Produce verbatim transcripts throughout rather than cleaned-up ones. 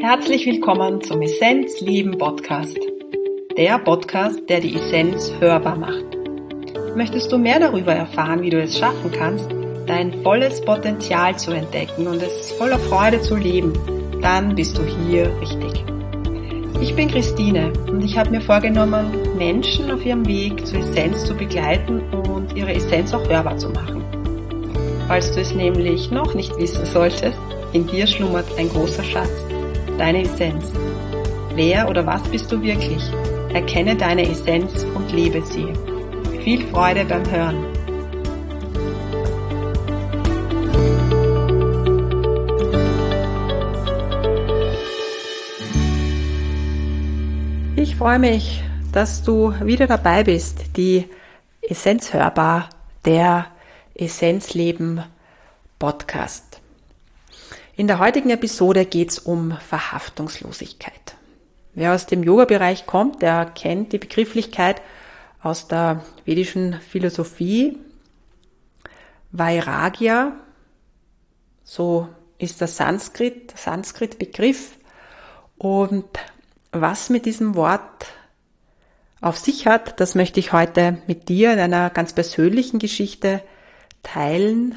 Herzlich willkommen zum Essenz Leben Podcast. Der Podcast, der die Essenz hörbar macht. Möchtest du mehr darüber erfahren, wie du es schaffen kannst, dein volles Potenzial zu entdecken und es voller Freude zu leben, dann bist du hier richtig. Ich bin Christine und ich habe mir vorgenommen, Menschen auf ihrem Weg zur Essenz zu begleiten und ihre Essenz auch hörbar zu machen. Falls du es nämlich noch nicht wissen solltest, in dir schlummert ein großer Schatz, deine Essenz. Wer oder was bist du wirklich? Erkenne deine Essenz und lebe sie. Viel Freude beim Hören. Ich freue mich, dass du wieder dabei bist, die Essenz hörbar, der Essenzleben Podcast. In der heutigen Episode geht es um Verhaftungslosigkeit. Wer aus dem Yoga-Bereich kommt, der kennt die Begrifflichkeit aus der vedischen Philosophie. Vairagya, so ist der Sanskrit, der Sanskrit-Begriff. Und was mit diesem Wort auf sich hat, das möchte ich heute mit dir in einer ganz persönlichen Geschichte teilen.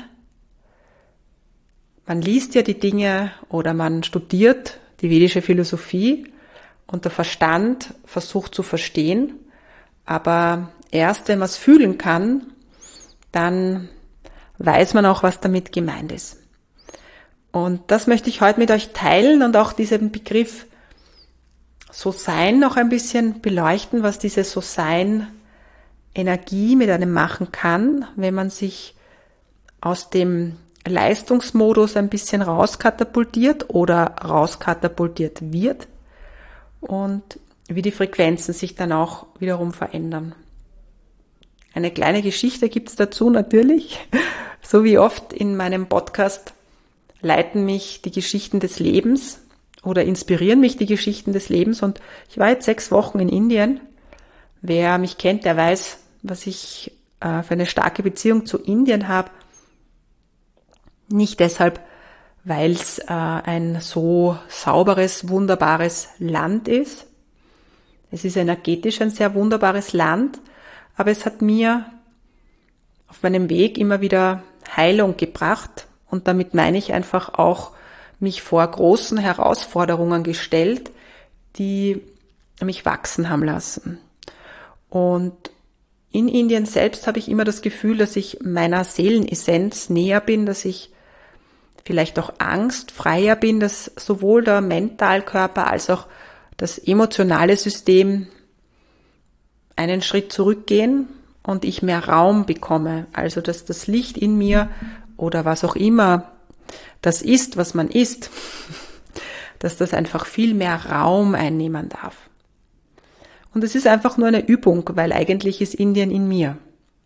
Man liest ja die Dinge oder man studiert die vedische Philosophie und der Verstand versucht zu verstehen, aber erst wenn man es fühlen kann, dann weiß man auch, was damit gemeint ist. Und das möchte ich heute mit euch teilen und auch diesen Begriff So-Sein noch ein bisschen beleuchten, was diese So-Sein-Energie mit einem machen kann, wenn man sich aus dem Leistungsmodus ein bisschen rauskatapultiert oder rauskatapultiert wird und wie die Frequenzen sich dann auch wiederum verändern. Eine kleine Geschichte gibt's dazu natürlich. So wie oft in meinem Podcast leiten mich die Geschichten des Lebens oder inspirieren mich die Geschichten des Lebens und ich war jetzt sechs Wochen in Indien. Wer mich kennt, der weiß, was ich äh, für eine starke Beziehung zu Indien habe. Nicht deshalb, weil es äh, ein so sauberes, wunderbares Land ist. Es ist energetisch ein sehr wunderbares Land, aber es hat mir auf meinem Weg immer wieder Heilung gebracht und damit meine ich einfach auch mich vor großen Herausforderungen gestellt, die mich wachsen haben lassen. Und in Indien selbst habe ich immer das Gefühl, dass ich meiner Seelenessenz näher bin, dass ich vielleicht auch angstfreier bin, dass sowohl der Mentalkörper als auch das emotionale System einen Schritt zurückgehen und ich mehr Raum bekomme. Also dass das Licht in mir oder was auch immer das ist, was man ist, dass das einfach viel mehr Raum einnehmen darf. Und es ist einfach nur eine Übung, weil eigentlich ist Indien in mir.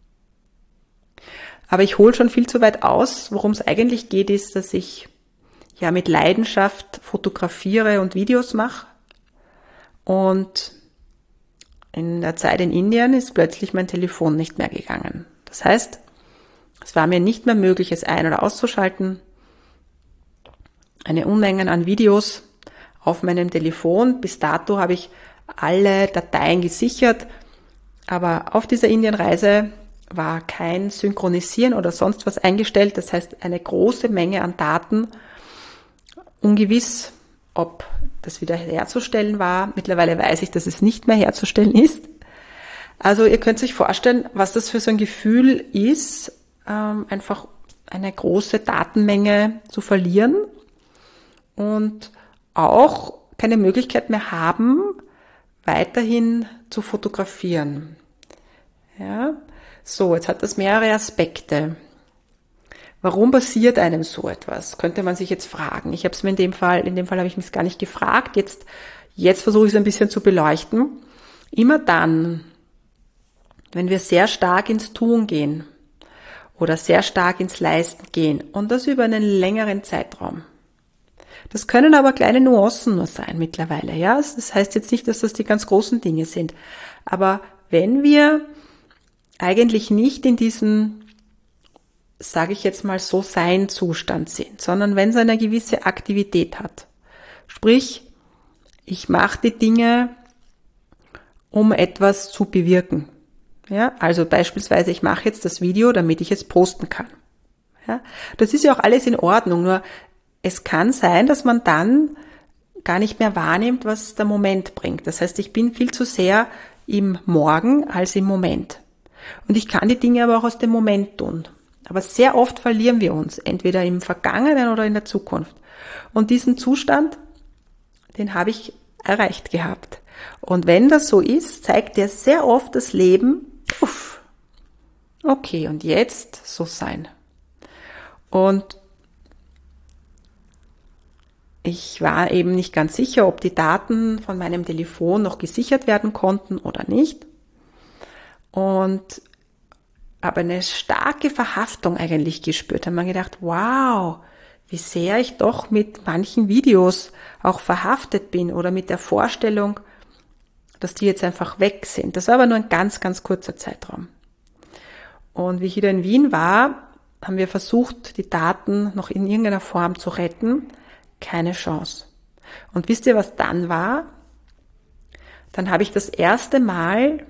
Aber ich hole schon viel zu weit aus. Worum es eigentlich geht, ist, dass ich ja mit Leidenschaft fotografiere und Videos mache. Und in der Zeit in Indien ist plötzlich mein Telefon nicht mehr gegangen. Das heißt, es war mir nicht mehr möglich, es ein- oder auszuschalten. Eine Unmenge an Videos auf meinem Telefon. Bis dato habe ich alle Dateien gesichert. Aber auf dieser Indienreise war kein Synchronisieren oder sonst was eingestellt. Das heißt, eine große Menge an Daten, ungewiss, ob das wieder herzustellen war. Mittlerweile weiß ich, dass es nicht mehr herzustellen ist. Also ihr könnt euch vorstellen, was das für so ein Gefühl ist, ähm, einfach eine große Datenmenge zu verlieren und auch keine Möglichkeit mehr haben, weiterhin zu fotografieren. Ja. So, jetzt hat das mehrere Aspekte. Warum passiert einem so etwas? Könnte man sich jetzt fragen. Ich habe es mir in dem Fall, in dem Fall habe ich mich es gar nicht gefragt. Jetzt, jetzt versuche ich es ein bisschen zu beleuchten. Immer dann, wenn wir sehr stark ins Tun gehen oder sehr stark ins Leisten gehen und das über einen längeren Zeitraum. Das können aber kleine Nuancen nur sein mittlerweile. Ja, das heißt jetzt nicht, dass das die ganz großen Dinge sind. Aber wenn wir eigentlich nicht in diesem, sage ich jetzt mal, so Sein-Zustand sind, sondern wenn es eine gewisse Aktivität hat. Sprich, ich mache die Dinge, um etwas zu bewirken. Ja, also beispielsweise, ich mache jetzt das Video, damit ich es posten kann. Ja, das ist ja auch alles in Ordnung, nur es kann sein, dass man dann gar nicht mehr wahrnimmt, was der Moment bringt. Das heißt, ich bin viel zu sehr im Morgen als im Moment. Und ich kann die Dinge aber auch aus dem Moment tun. Aber sehr oft verlieren wir uns, entweder im Vergangenen oder in der Zukunft. Und diesen Zustand, den habe ich erreicht gehabt. Und wenn das so ist, zeigt dir sehr oft das Leben, uff, okay, und jetzt so sein. Und ich war eben nicht ganz sicher, ob die Daten von meinem Telefon noch gesichert werden konnten oder nicht. Und habe eine starke Verhaftung eigentlich gespürt. Habe mir gedacht, wow, wie sehr ich doch mit manchen Videos auch verhaftet bin oder mit der Vorstellung, dass die jetzt einfach weg sind. Das war aber nur ein ganz, ganz kurzer Zeitraum. Und wie ich wieder in Wien war, haben wir versucht, die Daten noch in irgendeiner Form zu retten. Keine Chance. Und wisst ihr, was dann war? Dann habe ich das erste Mal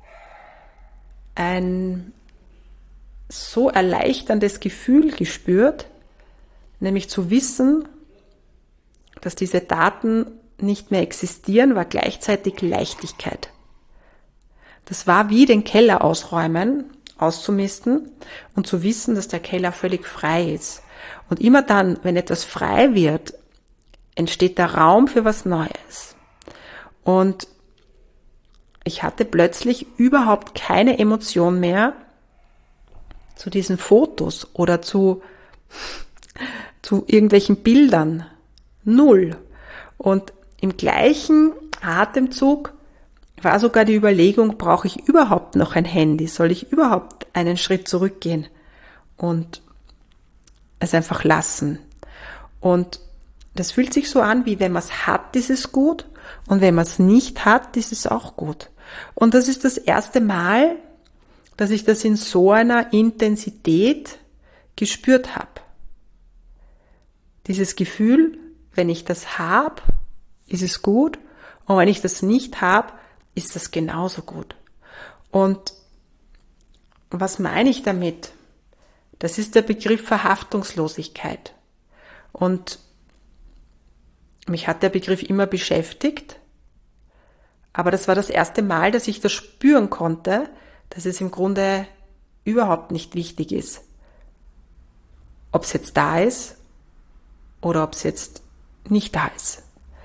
ein so erleichterndes Gefühl gespürt, nämlich zu wissen, dass diese Daten nicht mehr existieren, war gleichzeitig Leichtigkeit. Das war wie den Keller ausräumen, auszumisten und zu wissen, dass der Keller völlig frei ist. Und immer dann, wenn etwas frei wird, entsteht der Raum für was Neues. Und ich hatte plötzlich überhaupt keine Emotion mehr zu diesen Fotos oder zu, zu irgendwelchen Bildern. Null. Und im gleichen Atemzug war sogar die Überlegung, brauche ich überhaupt noch ein Handy? Soll ich überhaupt einen Schritt zurückgehen und es einfach lassen? Und das fühlt sich so an, wie wenn man es hat, ist es gut, und wenn man es nicht hat, ist es auch gut. Und das ist das erste Mal, dass ich das in so einer Intensität gespürt habe. Dieses Gefühl, wenn ich das habe, ist es gut, und wenn ich das nicht habe, ist das genauso gut. Und was meine ich damit? Das ist der Begriff Verhaftungslosigkeit. Und mich hat der Begriff immer beschäftigt, aber das war das erste Mal, dass ich das spüren konnte, dass es im Grunde überhaupt nicht wichtig ist, ob es jetzt da ist oder ob es jetzt nicht da ist.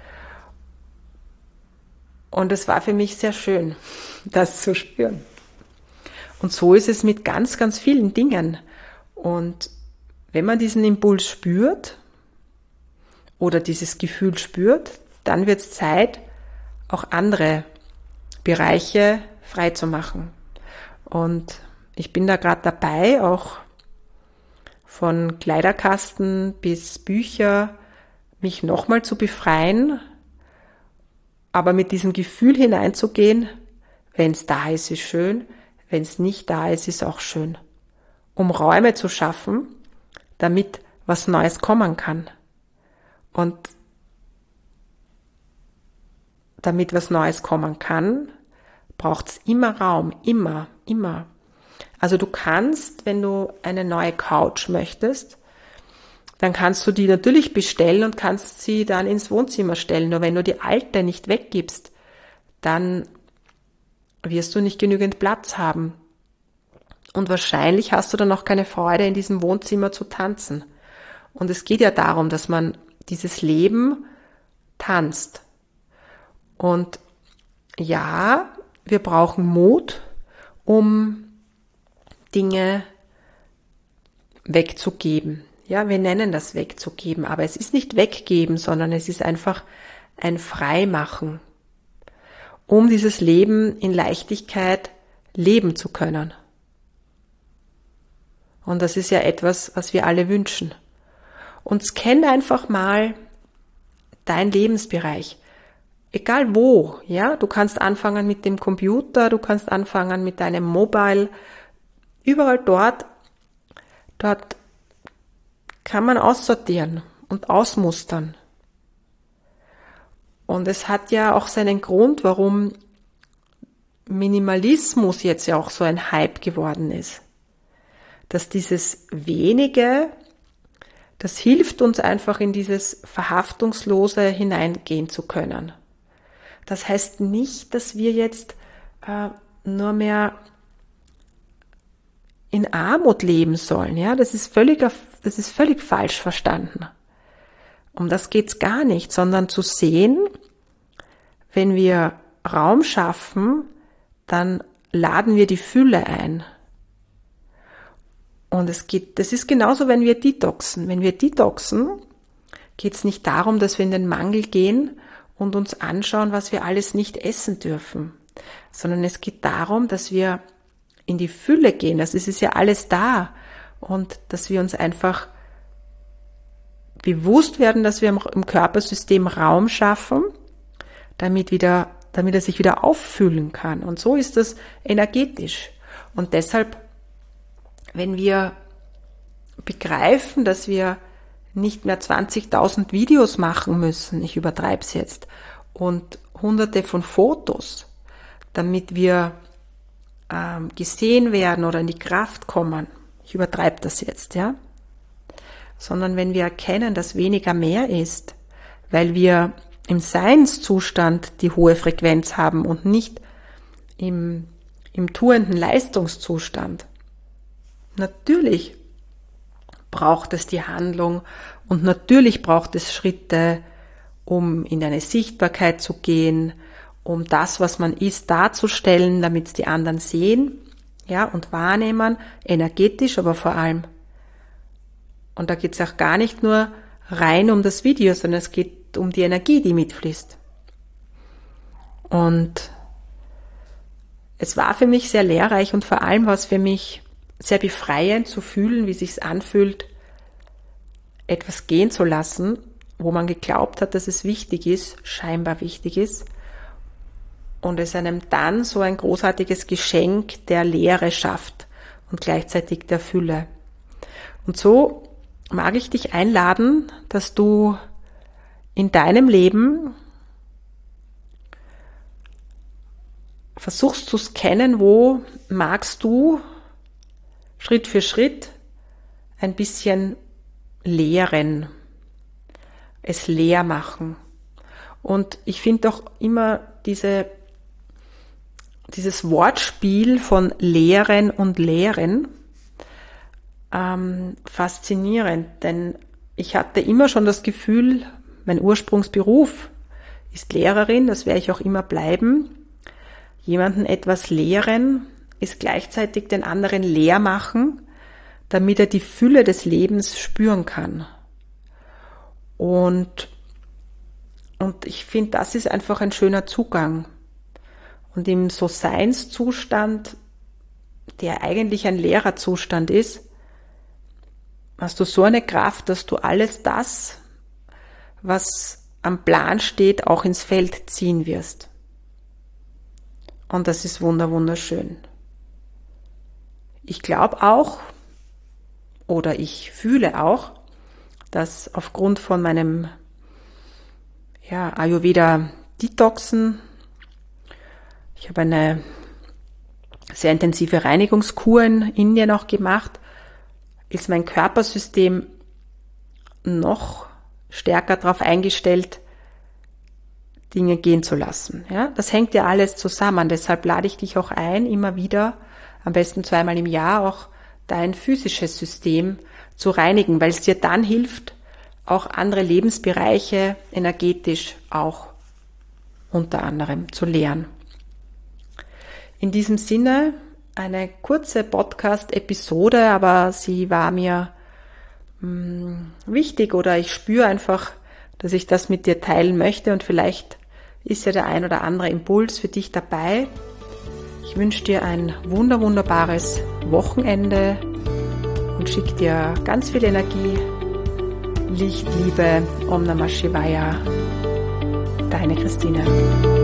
Und es war für mich sehr schön, das zu spüren. Und so ist es mit ganz, ganz vielen Dingen. Und wenn man diesen Impuls spürt oder dieses Gefühl spürt, dann wird es Zeit, auch andere Bereiche frei zu machen. Und ich bin da gerade dabei, auch von Kleiderkasten bis Bücher, mich nochmal zu befreien, aber mit diesem Gefühl hineinzugehen, wenn es da ist, ist schön, wenn es nicht da ist, ist auch schön. Um Räume zu schaffen, damit was Neues kommen kann. Und damit was Neues kommen kann, braucht es immer Raum, immer, immer. Also du kannst, wenn du eine neue Couch möchtest, dann kannst du die natürlich bestellen und kannst sie dann ins Wohnzimmer stellen. Nur wenn du die alte nicht weggibst, dann wirst du nicht genügend Platz haben. Und wahrscheinlich hast du dann auch keine Freude, in diesem Wohnzimmer zu tanzen. Und es geht ja darum, dass man dieses Leben tanzt. Und ja, wir brauchen Mut, um Dinge wegzugeben. Ja, wir nennen das wegzugeben, aber es ist nicht weggeben, sondern es ist einfach ein Freimachen, um dieses Leben in Leichtigkeit leben zu können. Und das ist ja etwas, was wir alle wünschen. Und scann einfach mal deinen Lebensbereich. Egal wo, ja, du kannst anfangen mit dem Computer, du kannst anfangen mit deinem Mobile. Überall dort, dort kann man aussortieren und ausmustern. Und es hat ja auch seinen Grund, warum Minimalismus jetzt ja auch so ein Hype geworden ist. Dass dieses Wenige, das hilft uns einfach in dieses Verhaftungslose hineingehen zu können. Das heißt nicht, dass wir jetzt äh, nur mehr in Armut leben sollen. Ja, das ist völlig, das ist völlig falsch verstanden. Um das geht's gar nicht, sondern zu sehen, wenn wir Raum schaffen, dann laden wir die Fülle ein. Und es geht, das ist genauso, wenn wir detoxen. Wenn wir detoxen, geht's nicht darum, dass wir in den Mangel gehen und uns anschauen, was wir alles nicht essen dürfen, sondern es geht darum, dass wir in die Fülle gehen. Also es ist ja alles da und dass wir uns einfach bewusst werden, dass wir im Körpersystem Raum schaffen, damit wieder, damit er sich wieder auffüllen kann. Und so ist das energetisch. Und deshalb, wenn wir begreifen, dass wir nicht mehr zwanzigtausend Videos machen müssen, ich übertreibe es jetzt, und hunderte von Fotos, damit wir ähm, gesehen werden oder in die Kraft kommen, ich übertreibe das jetzt, ja, sondern wenn wir erkennen, dass weniger mehr ist, weil wir im Seinszustand die hohe Frequenz haben und nicht im, im tuenden Leistungszustand. Natürlich braucht es die Handlung und natürlich braucht es Schritte, um in eine Sichtbarkeit zu gehen, um das, was man ist, darzustellen, damit es die anderen sehen, ja, und wahrnehmen, energetisch, aber vor allem. Und da geht es auch gar nicht nur rein um das Video, sondern es geht um die Energie, die mitfließt. Und es war für mich sehr lehrreich und vor allem war es für mich sehr befreiend zu fühlen, wie es sich anfühlt, etwas gehen zu lassen, wo man geglaubt hat, dass es wichtig ist, scheinbar wichtig ist, und es einem dann so ein großartiges Geschenk der Leere schafft und gleichzeitig der Fülle. Und so mag ich dich einladen, dass du in deinem Leben versuchst zu scannen, wo magst du Schritt für Schritt ein bisschen leeren, es leer machen. Und ich finde auch immer diese, dieses Wortspiel von leeren und leeren ähm, faszinierend, denn ich hatte immer schon das Gefühl, mein Ursprungsberuf ist Lehrerin, das werde ich auch immer bleiben. Jemanden etwas lehren ist gleichzeitig den anderen leer machen, damit er die Fülle des Lebens spüren kann. Und, und ich finde, das ist einfach ein schöner Zugang. Und im So-Seinszustand, der eigentlich ein leerer Zustand ist, hast du so eine Kraft, dass du alles das, was am Plan steht, auch ins Feld ziehen wirst. Und das ist wunder, wunderschön. Ich glaube auch, oder ich fühle auch, dass aufgrund von meinem ja, Ayurveda-Detoxen, ich habe eine sehr intensive Reinigungskur in Indien auch gemacht, ist mein Körpersystem noch stärker darauf eingestellt, Dinge gehen zu lassen. Ja, das hängt ja alles zusammen. Deshalb lade ich dich auch ein, immer wieder, am besten zweimal im Jahr, auch dein physisches System zu reinigen, weil es dir dann hilft, auch andere Lebensbereiche energetisch auch unter anderem zu leeren. In diesem Sinne eine kurze Podcast-Episode, aber sie war mir mh, wichtig oder ich spüre einfach, dass ich das mit dir teilen möchte und vielleicht ist ja der ein oder andere Impuls für dich dabei. Ich wünsche dir ein wunder, wunderbares Wochenende und schicke dir ganz viel Energie, Licht, Liebe, Om Namah Shivaya, deine Christine.